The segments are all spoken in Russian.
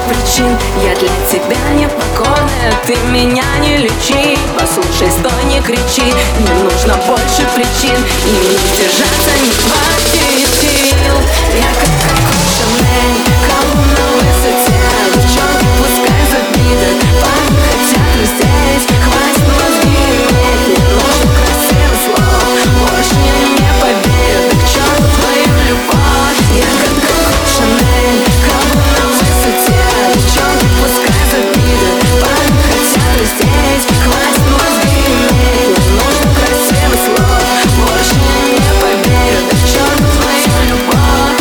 причин. Я для тебя непокорная, ты меня не лечи. Послушай, стой, не кричи, не нужно больше причин. И мне держаться не хватит сил. Я как Шанель, колу на высоте. Девчонки пускай забиты, парни хотят раздеть. Хватит мозги иметь, не нужно красивых слов. Больше не поверю, так к черту твою любовь. Я как Шанель, колу на высоте. Девчонки пускай забиты, парни хотят раздеть. Хватит мозги иметь, не нужно красивых слов. Больше не поверю, так к черту твою любовь.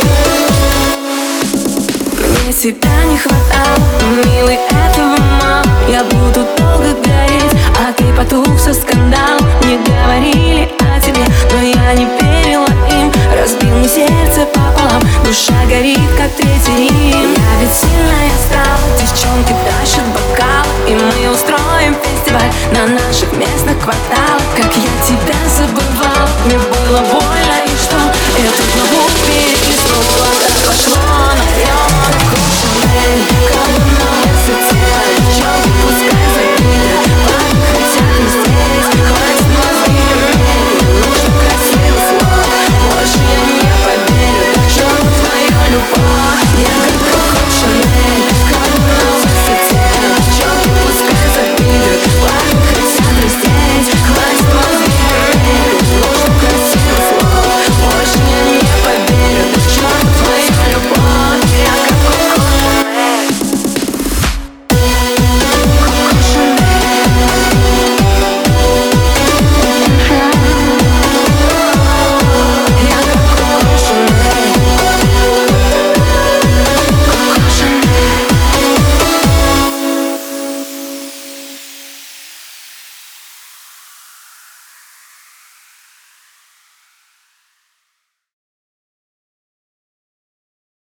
Мне тебя не хватало, милый, этого мало. Я буду долго гореть, а ты потух со скандал. Мне говорили о тебе, но я не верила им. Разбил мне сердце пополам, душа горит, как третий Рим. Я ведь сильная стала, девчонки тащат бокал, и мы устроим фестиваль на наших местных кварталах. Как я тебя забывал, мне было больно, и что? Я тут могу перекиснула.